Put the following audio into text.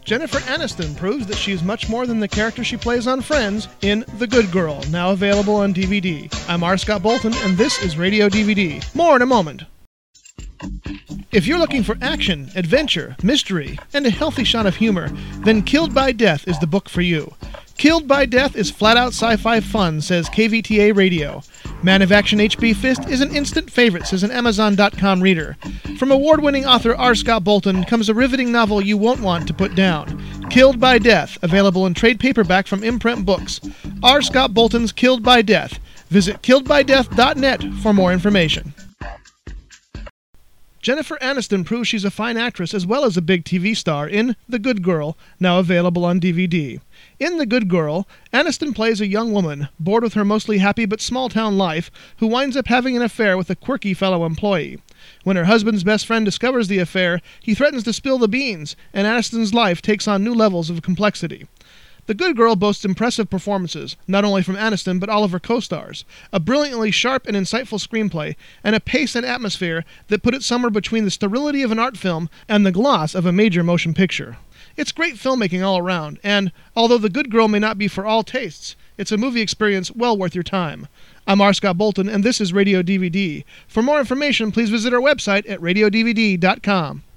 Jennifer Aniston proves that she's much more than the character she plays on Friends in The Good Girl, now available on DVD. I'm R. Scott Bolton, and this is Radio DVD. More in a moment. If you're looking for action, adventure, mystery, and a healthy shot of humor, then Killed by Death is the book for you. Killed by Death is flat-out sci-fi fun, says KVTA Radio. Man of Action H.B. Fist is an instant favorite, says an Amazon.com reader. From award-winning author R. Scott Bolton comes a riveting novel you won't want to put down. Killed by Death, available in trade paperback from Imprint Books. R. Scott Bolton's Killed by Death. Visit killedbydeath.net for more information. Jennifer Aniston proves she's a fine actress as well as a big TV star in The Good Girl, now available on DVD. In The Good Girl, Aniston plays a young woman, bored with her mostly happy but small-town life, who winds up having an affair with a quirky fellow employee. When her husband's best friend discovers the affair, he threatens to spill the beans, and Aniston's life takes on new levels of complexity. The Good Girl boasts impressive performances, not only from Aniston but all of her co-stars, a brilliantly sharp and insightful screenplay, and a pace and atmosphere that put it somewhere between the sterility of an art film and the gloss of a major motion picture. It's great filmmaking all around, and although The Good Girl may not be for all tastes, it's a movie experience well worth your time. I'm R. Scott Bolton, and this is Radio DVD. For more information, please visit our website at radiodvd.com.